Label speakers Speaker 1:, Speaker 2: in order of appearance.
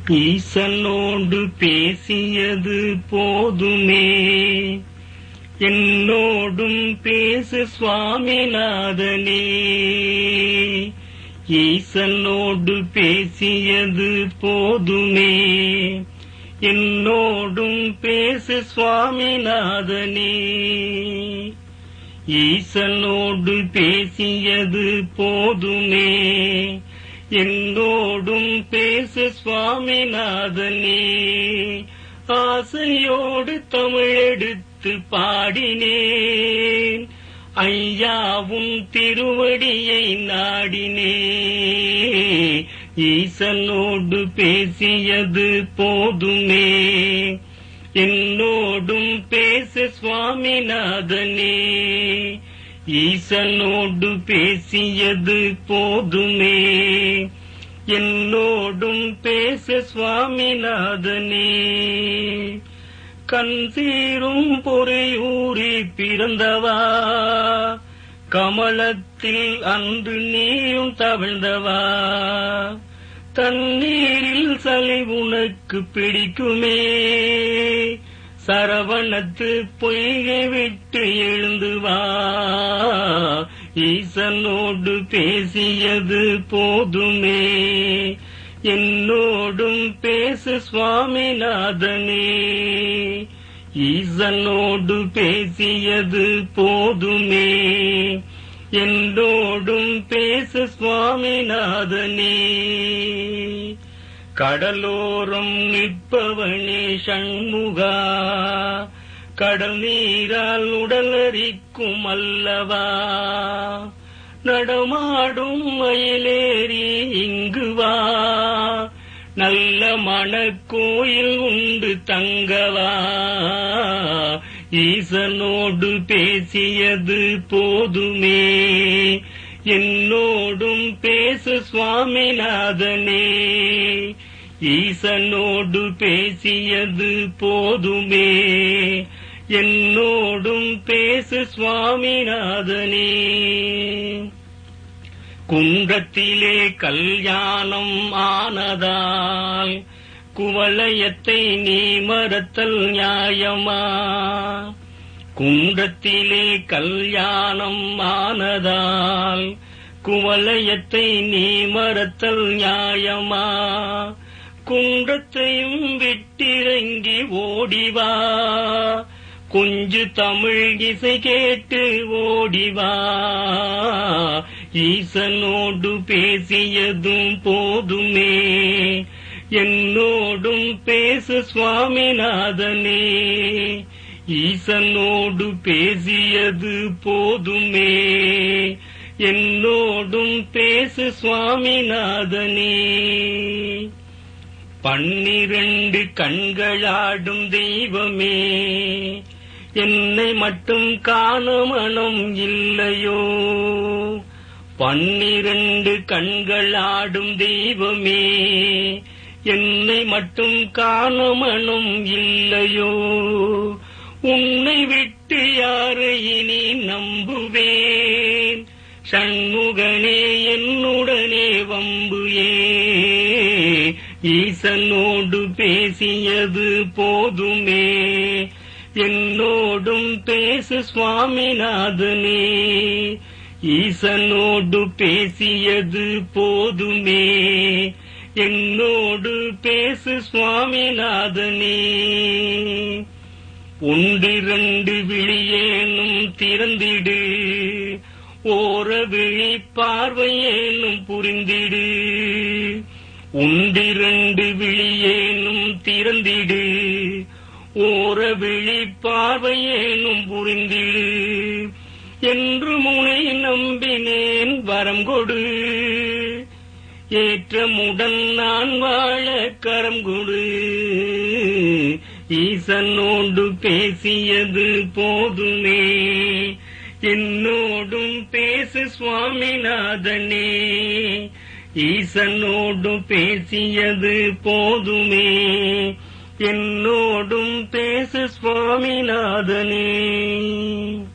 Speaker 1: ஈசனோடு பேசியது போதுமே, என்னோடும் பேசு சுவாமிநாதனே. ஈசனோடு பேசியது போதுமே, என்னோடும் பேசு சுவாமிநாதனே. ஈசனோடு பேசியது போதுமே, என்னோடும் பேசு சுவாமிநாதனே. ஆசையோடு தமிழெடுத்து பாடினேன், ஐயாவும் திருவடியை நாடினே. ஈசனோடு பேசியது போதுமே, என்னோடும் பேசு சுவாமிநாதனே. ஈசனோடு பேசியது போதுமே, என்னோடும் பேசு சுவாமிநாதனே. கண் சீரும் பொறையூரி பிறந்தவா, கமலத்தில் அன்று நீயும் தவழ்ந்தவா. தண்ணீரில் சலை உனக்கு பிடிக்குமே, சரவணத்து பொய்கை விட்டு எழுந்து வா. ஈசனோடு பேசியது போதுமே, என்னோடும் பேசு சுவாமிநாதனே. ஈசனோடு பேசியது போதுமே, என்னோடும் பேசு சுவாமிநாதனே. கடலோரம் நிற்பவனே சண்முகா, கடல் நீரால் உடலரிக்கும் அல்லவா. நடமாடும் மயிலேறி இங்கு வா, நல்ல மணக்கோயில் உண்டு தங்கவா. ஈசனோடு பேசியது போதுமே, என்னோடும் பேசு சுவாமிநாதனே. ஈசனோடு பேசியது போதுமே, என்னோடும் பேசு சுவாமிநாதனே. குன்றத்திலே கல்யாணம் ஆனதால் குவளையத்தை நீ மறத்தல் நியாயமா. குன்றத்திலே கல்யாணம் ஆனதால் குவளையத்தை நீ மறத்தல் நியாயமா. குன்றத்தையும் விட்டிறங்கி ஓடிவா, கொஞ்சு தமிழ் இசை கேட்டு ஓடிவா. ஈசனோடு பேசியதும் போதுமே, என்னோடும் பேசு சுவாமிநாதனே. ஈசனோடு பேசியது போதுமே, என்னோடும் பேசு சுவாமிநாதனே. 12 கண்களாடும் தெய்வமே, என்னை மட்டும் காண மனம் இல்லையோ. 12 கண்களாடும் தெய்வமே, என்னை மட்டும் காண மனம் இல்லையோ. உன்னை விட்டு யாரை இனி நம்புவேன், சண்முகனே என்னுடனே வம்பு ஏன். ஈசனோடு பேசியது போதுமே, என்னோடும் பேசு சுவாமிநாதனே. ஈசனோடு பேசியது போதுமே, என்னோடு பேசு சுவாமிநாதனே. 1 விழியேனும் திறந்திடு, ஓர விழி பார்வையேனும் புரிந்திடு. 1 விழியேனும் திறந்திடு, ஓர விழி பார்வையேனும் புரிந்திடு. என்று முனை நம்பினேன் வரம் கொடு, ஏற்றமுடன் நான் வாழ கரம் கொடு. ஈசனோடு பேசியது போதுமே, என்னோடும் பேசு சுவாமிநாதனே. ஈசனோடு பேசியது போதுமே, என்னோடும் பேசு சுவாமிநாதனே.